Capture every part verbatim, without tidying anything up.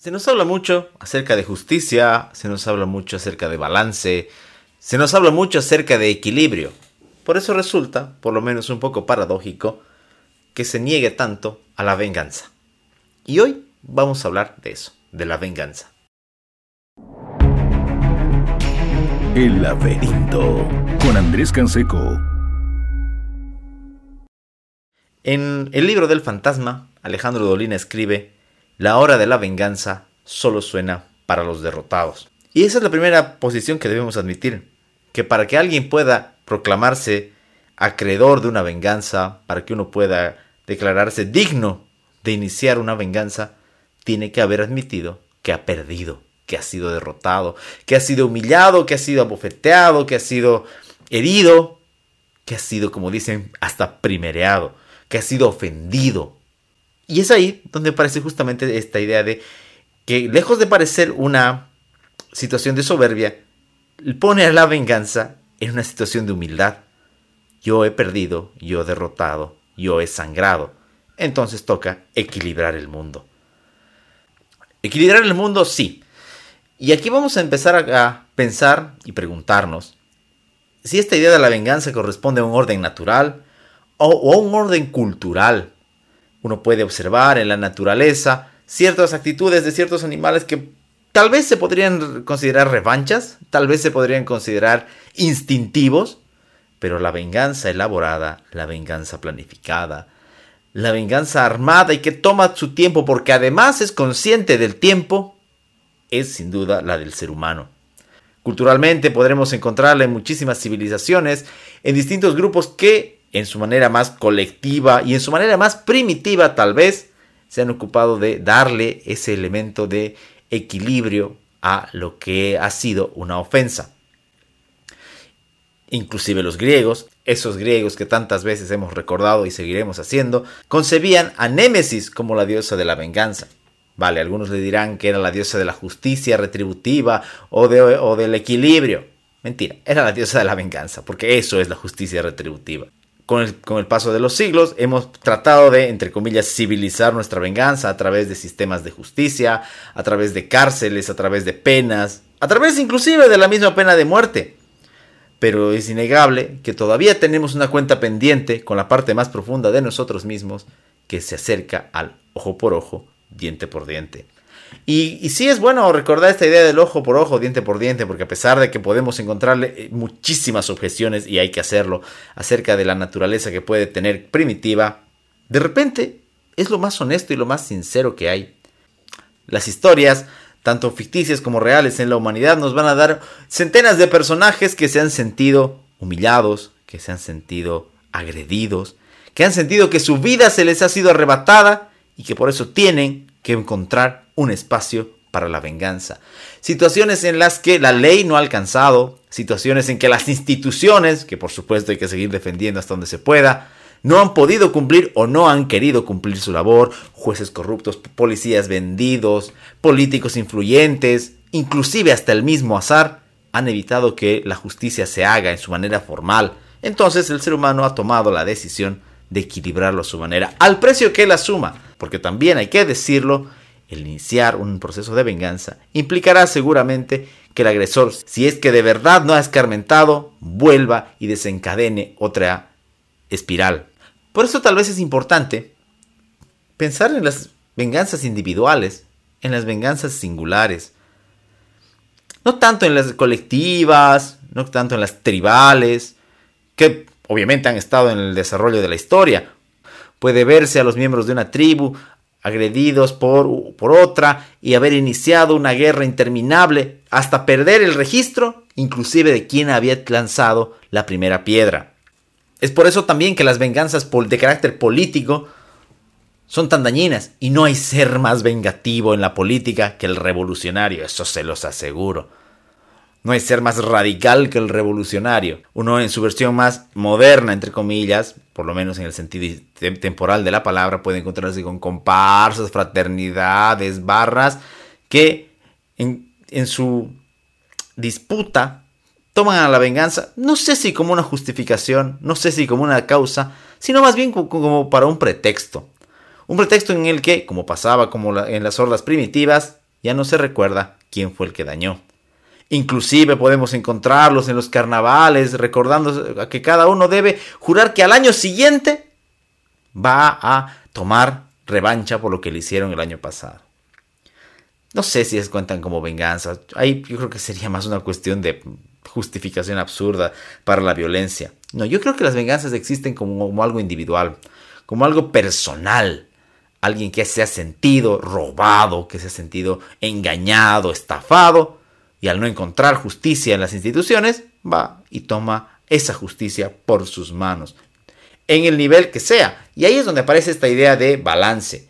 Se nos habla mucho acerca de justicia, se nos habla mucho acerca de balance, se nos habla mucho acerca de equilibrio. Por eso resulta, por lo menos un poco paradójico, que se niegue tanto a la venganza. Y hoy vamos a hablar de eso, de la venganza. El laberinto, con Andrés Canseco. En el libro del fantasma, Alejandro Dolina escribe: la hora de la venganza solo suena para los derrotados. Y esa es la primera posición que debemos admitir, que para que alguien pueda proclamarse acreedor de una venganza, para que uno pueda declararse digno de iniciar una venganza, tiene que haber admitido que ha perdido, que ha sido derrotado, que ha sido humillado, que ha sido abofeteado, que ha sido herido, que ha sido, como dicen, hasta primereado, que ha sido ofendido. Y es ahí donde aparece justamente esta idea de que, lejos de parecer una situación de soberbia, pone a la venganza en una situación de humildad. Yo he perdido, yo he derrotado, yo he sangrado. Entonces toca equilibrar el mundo. Equilibrar el mundo, sí. Y aquí vamos a empezar a, a pensar y preguntarnos si esta idea de la venganza corresponde a un orden natural o, o a un orden cultural. Uno puede observar en la naturaleza ciertas actitudes de ciertos animales que tal vez se podrían considerar revanchas, tal vez se podrían considerar instintivos, pero la venganza elaborada, la venganza planificada, la venganza armada y que toma su tiempo porque además es consciente del tiempo, es sin duda la del ser humano. Culturalmente podremos encontrarla en muchísimas civilizaciones, en distintos grupos que, en su manera más colectiva y en su manera más primitiva tal vez, se han ocupado de darle ese elemento de equilibrio a lo que ha sido una ofensa. Inclusive los griegos, esos griegos que tantas veces hemos recordado y seguiremos haciendo, concebían a Némesis como la diosa de la venganza. Vale, algunos le dirán que era la diosa de la justicia retributiva o, de, o del equilibrio. Mentira, era la diosa de la venganza, porque eso es la justicia retributiva. Con el, con el paso de los siglos hemos tratado de, entre comillas, civilizar nuestra venganza a través de sistemas de justicia, a través de cárceles, a través de penas, a través inclusive de la misma pena de muerte. Pero es innegable que todavía tenemos una cuenta pendiente con la parte más profunda de nosotros mismos que se acerca al ojo por ojo, diente por diente. Y, y sí es bueno recordar esta idea del ojo por ojo, diente por diente, porque a pesar de que podemos encontrarle muchísimas objeciones, y hay que hacerlo, acerca de la naturaleza que puede tener primitiva, de repente es lo más honesto y lo más sincero que hay. Las historias, tanto ficticias como reales en la humanidad, nos van a dar centenas de personajes que se han sentido humillados, que se han sentido agredidos, que han sentido que su vida se les ha sido arrebatada y que por eso tienen que encontrar un espacio para la venganza. Situaciones en las que la ley no ha alcanzado, situaciones en que las instituciones, que por supuesto hay que seguir defendiendo hasta donde se pueda, no han podido cumplir o no han querido cumplir su labor, jueces corruptos, policías vendidos, políticos influyentes, inclusive hasta el mismo azar, han evitado que la justicia se haga en su manera formal. Entonces el ser humano ha tomado la decisión de equilibrarlo a su manera, al precio que él asuma, porque también hay que decirlo, el iniciar un proceso de venganza implicará seguramente que el agresor, si es que de verdad no ha escarmentado, vuelva y desencadene otra espiral. Por eso tal vez es importante pensar en las venganzas individuales, en las venganzas singulares, no tanto en las colectivas, no tanto en las tribales, que obviamente han estado en el desarrollo de la historia. Puede verse a los miembros de una tribu agredidos por, por otra y haber iniciado una guerra interminable hasta perder el registro, inclusive de quién había lanzado la primera piedra. Es por eso también que las venganzas de carácter político son tan dañinas y no hay ser más vengativo en la política que el revolucionario, eso se los aseguro. No hay ser más radical que el revolucionario. Uno en su versión más moderna, entre comillas, por lo menos en el sentido temporal de la palabra, puede encontrarse con comparsas, fraternidades, barras, que en, en su disputa toman a la venganza, no sé si como una justificación, no sé si como una causa, sino más bien como, como para un pretexto. Un pretexto en el que, como pasaba como la, en las hordas primitivas, ya no se recuerda quién fue el que dañó. Inclusive podemos encontrarlos en los carnavales, recordando que cada uno debe jurar que al año siguiente va a tomar revancha por lo que le hicieron el año pasado. No sé si es cuentan como venganza. Ahí yo creo que sería más una cuestión de justificación absurda para la violencia. No, yo creo que las venganzas existen como, como algo individual, como algo personal. Alguien que se ha sentido robado, que se ha sentido engañado, estafado, y al no encontrar justicia en las instituciones, va y toma esa justicia por sus manos, en el nivel que sea. Y ahí es donde aparece esta idea de balance.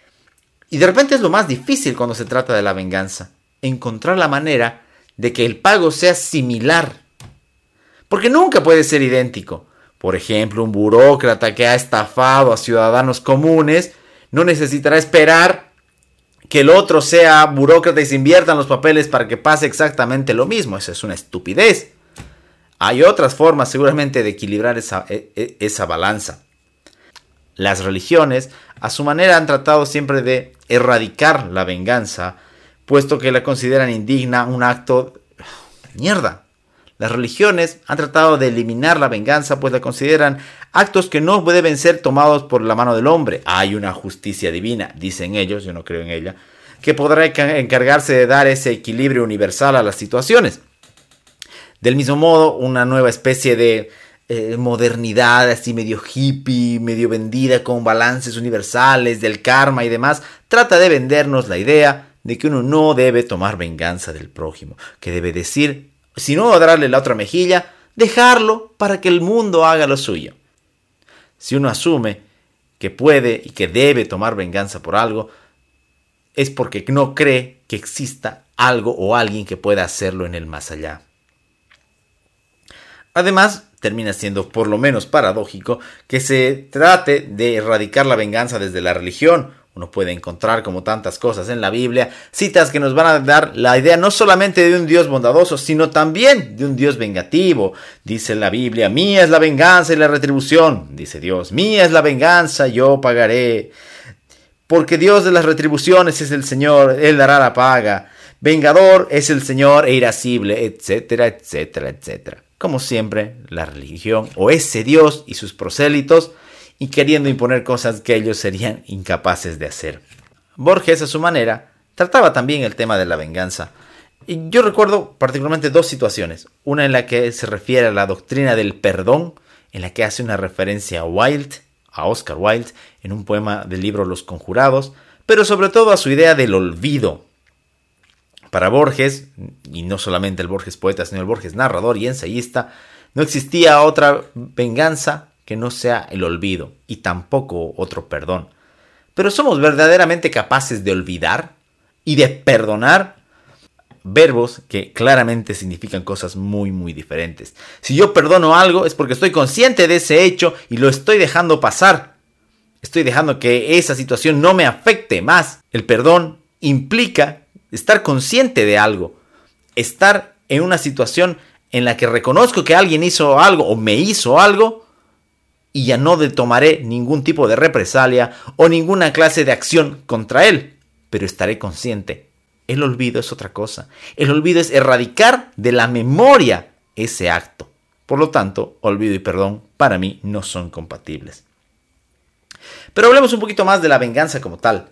Y de repente es lo más difícil cuando se trata de la venganza, encontrar la manera de que el pago sea similar. Porque nunca puede ser idéntico. Por ejemplo, un burócrata que ha estafado a ciudadanos comunes no necesitará esperar que el otro sea burócrata y se inviertan los papeles para que pase exactamente lo mismo. Eso es una estupidez. Hay otras formas seguramente de equilibrar esa, esa balanza. Las religiones, a su manera, han tratado siempre de erradicar la venganza, puesto que la consideran indigna, un acto de mierda. Las religiones han tratado de eliminar la venganza, pues la consideran actos que no deben ser tomados por la mano del hombre. Hay una justicia divina, dicen ellos, yo no creo en ella, que podrá encargarse de dar ese equilibrio universal a las situaciones. Del mismo modo, una nueva especie de eh, modernidad, así medio hippie, medio vendida con balances universales del karma y demás, trata de vendernos la idea de que uno no debe tomar venganza del prójimo, que debe decir, si no darle la otra mejilla, dejarlo para que el mundo haga lo suyo. Si uno asume que puede y que debe tomar venganza por algo, es porque no cree que exista algo o alguien que pueda hacerlo en el más allá. Además, termina siendo por lo menos paradójico que se trate de erradicar la venganza desde la religión. Uno puede encontrar, como tantas cosas en la Biblia, citas que nos van a dar la idea no solamente de un Dios bondadoso, sino también de un Dios vengativo. Dice la Biblia, mía es la venganza y la retribución. Dice Dios, mía es la venganza, yo pagaré. Porque Dios de las retribuciones es el Señor, Él dará la paga. Vengador es el Señor e irascible, etcétera, etcétera, etcétera. Como siempre, la religión o ese Dios y sus prosélitos, y queriendo imponer cosas que ellos serían incapaces de hacer. Borges, a su manera, trataba también el tema de la venganza. Y yo recuerdo particularmente dos situaciones. Una en la que se refiere a la doctrina del perdón, en la que hace una referencia a Wilde, a Oscar Wilde, en un poema del libro Los Conjurados, pero sobre todo a su idea del olvido. Para Borges, y no solamente el Borges poeta, sino el Borges narrador y ensayista, no existía otra venganza que no sea el olvido, y tampoco otro perdón. Pero ¿somos verdaderamente capaces de olvidar y de perdonar? Verbos que claramente significan cosas muy muy diferentes. Si yo perdono algo es porque estoy consciente de ese hecho y lo estoy dejando pasar. Estoy dejando que esa situación no me afecte más. El perdón implica estar consciente de algo, estar en una situación en la que reconozco que alguien hizo algo o me hizo algo, y ya no tomaré ningún tipo de represalia o ninguna clase de acción contra él, pero estaré consciente. El olvido es otra cosa. El olvido es erradicar de la memoria ese acto. Por lo tanto, olvido y perdón para mí no son compatibles. Pero hablemos un poquito más de la venganza como tal.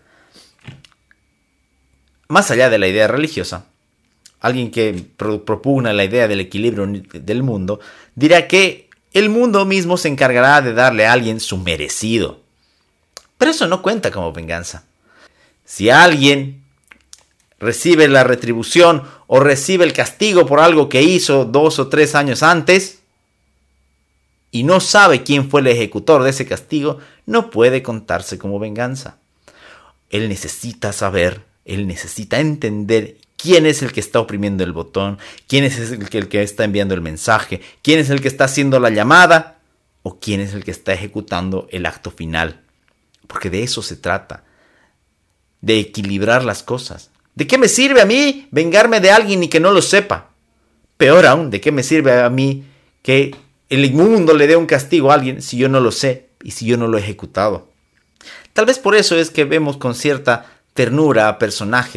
Más allá de la idea religiosa, alguien que pro- propugna la idea del equilibrio del mundo dirá que el mundo mismo se encargará de darle a alguien su merecido. Pero eso no cuenta como venganza. Si alguien recibe la retribución o recibe el castigo por algo que hizo dos o tres años antes y no sabe quién fue el ejecutor de ese castigo, no puede contarse como venganza. Él necesita saber, él necesita entender quién es el que está oprimiendo el botón, quién es el que, el que está enviando el mensaje, quién es el que está haciendo la llamada o quién es el que está ejecutando el acto final. Porque de eso se trata, de equilibrar las cosas. ¿De qué me sirve a mí vengarme de alguien y que no lo sepa? Peor aún, ¿de qué me sirve a mí que el mundo le dé un castigo a alguien si yo no lo sé y si yo no lo he ejecutado? Tal vez por eso es que vemos con cierta ternura a personajes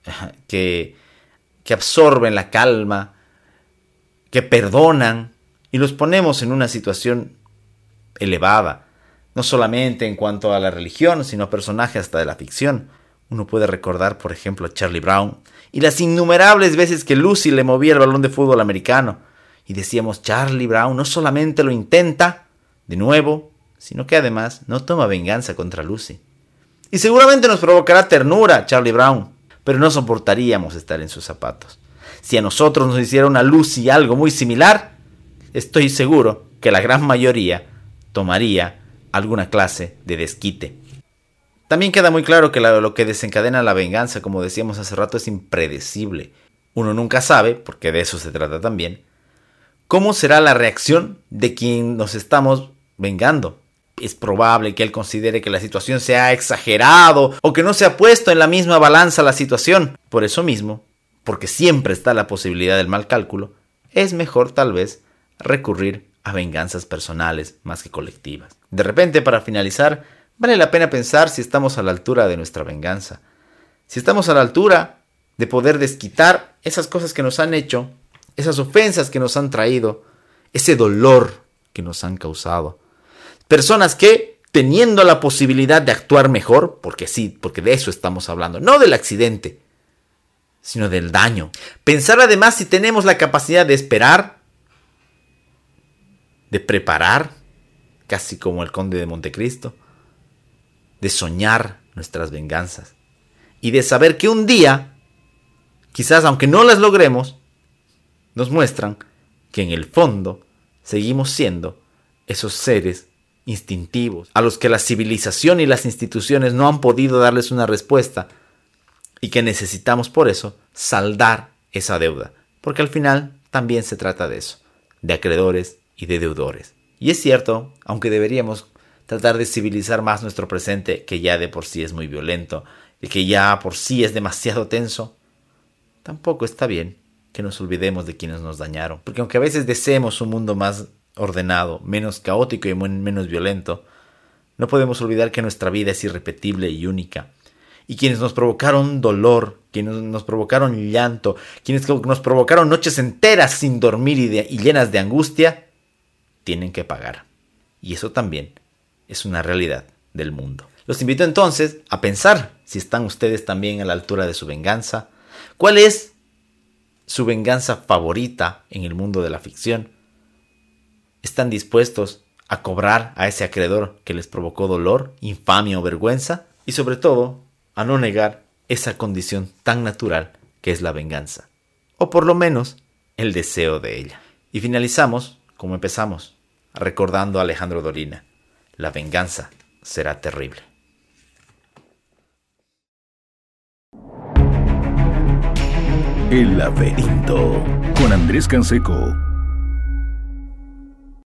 que, que absorben la calma, que perdonan y los ponemos en una situación elevada, no solamente en cuanto a la religión, sino a personajes hasta de la ficción. Uno puede recordar, por ejemplo, a Charlie Brown y las innumerables veces que Lucy le movía el balón de fútbol americano. Y decíamos, Charlie Brown no solamente lo intenta de nuevo, sino que además no toma venganza contra Lucy. Y seguramente nos provocará ternura Charlie Brown, pero no soportaríamos estar en sus zapatos. Si a nosotros nos hiciera una Lucy algo muy similar, estoy seguro que la gran mayoría tomaría alguna clase de desquite. También queda muy claro que lo que desencadena la venganza, como decíamos hace rato, es impredecible. Uno nunca sabe, porque de eso se trata también, cómo será la reacción de quien nos estamos vengando. Es probable que él considere que la situación se ha exagerado o que no se ha puesto en la misma balanza la situación. Por eso mismo, porque siempre está la posibilidad del mal cálculo, es mejor tal vez recurrir a venganzas personales más que colectivas. De repente, para finalizar, vale la pena pensar si estamos a la altura de nuestra venganza. Si estamos a la altura de poder desquitar esas cosas que nos han hecho, esas ofensas que nos han traído, ese dolor que nos han causado. Personas que, teniendo la posibilidad de actuar mejor, porque sí, porque de eso estamos hablando, no del accidente, sino del daño. Pensar además si tenemos la capacidad de esperar, de preparar, casi como el Conde de Montecristo, de soñar nuestras venganzas y de saber que un día, quizás aunque no las logremos, nos muestran que en el fondo seguimos siendo esos seres instintivos a los que la civilización y las instituciones no han podido darles una respuesta y que necesitamos por eso saldar esa deuda, porque al final también se trata de eso, de acreedores y de deudores. Y es cierto, aunque deberíamos tratar de civilizar más nuestro presente, que ya de por sí es muy violento y que ya por sí es demasiado tenso, tampoco está bien que nos olvidemos de quienes nos dañaron, porque aunque a veces deseemos un mundo más ordenado, menos caótico y menos violento, no podemos olvidar que nuestra vida es irrepetible y única. Y quienes nos provocaron dolor, quienes nos provocaron llanto, quienes nos provocaron noches enteras sin dormir y, de, y llenas de angustia, tienen que pagar. Y eso también es una realidad del mundo. Los invito entonces a pensar si están ustedes también a la altura de su venganza. ¿Cuál es su venganza favorita en el mundo de la ficción? ¿Están dispuestos a cobrar a ese acreedor que les provocó dolor, infamia o vergüenza? Y sobre todo, a no negar esa condición tan natural que es la venganza, o por lo menos el deseo de ella. Y finalizamos como empezamos, recordando a Alejandro Dolina: la venganza será terrible. El laberinto con Andrés Canseco.